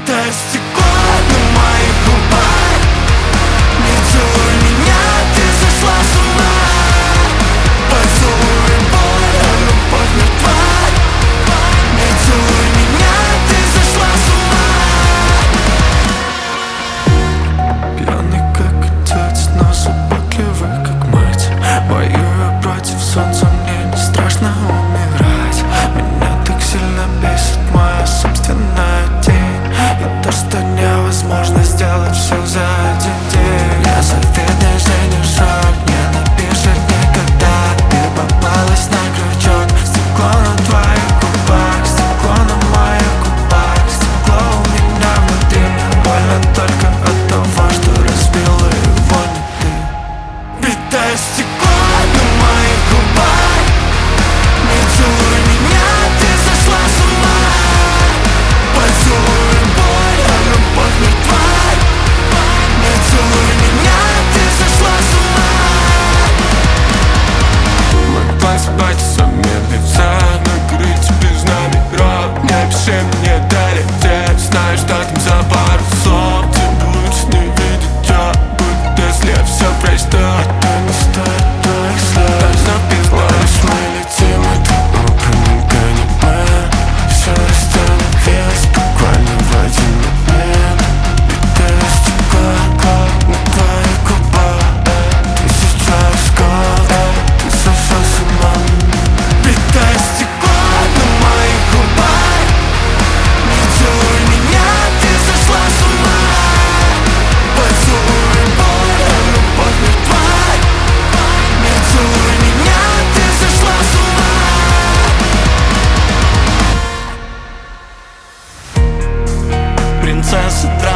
Битое стекло на моих губах. Не целуй меня, ты сошла с ума. Поцелуй боль, а любовь мертва. Не целуй меня, ты сошла с ума. Пьяный как отец, но заботливый как мать. Воюю против солнца, мне не страшно умирать. Меня так сильно бесит моя собственная тень. И то, что невозможно сделать все за один день. Я завидный женишок, не напишет никогда. Ты попалась на крючок. Стекло на твоих губах, стекло на моих губах. Стекло у меня внутри, мне больно только от того, что разбила его не ты. Битое стекло на моих губах. Не целуй меня, ты сошла с ума. Поцелуй боль, а любовь мертва. Не целуй меня, ты сошла с ума. Могла спать со мертвеца, накрыть без номеров. Не пиши мне долететь, знаю, что там за пару слов. Ты будешь не видеть, я будто если я все прочту. Это не стоит твоих слов. Должно пиздать, мы летим, это упрямка не мы. Все остановилось буквально в один момент. Битое стекло на твоих губах. Тысяча осколков, ты сошла с ума. Битое стекло на моих губах. Не целуй меня, ты сошла с ума. Поцелуй боль, а любовь мертва. Не целуй меня, ты сошла с ума. Принцесса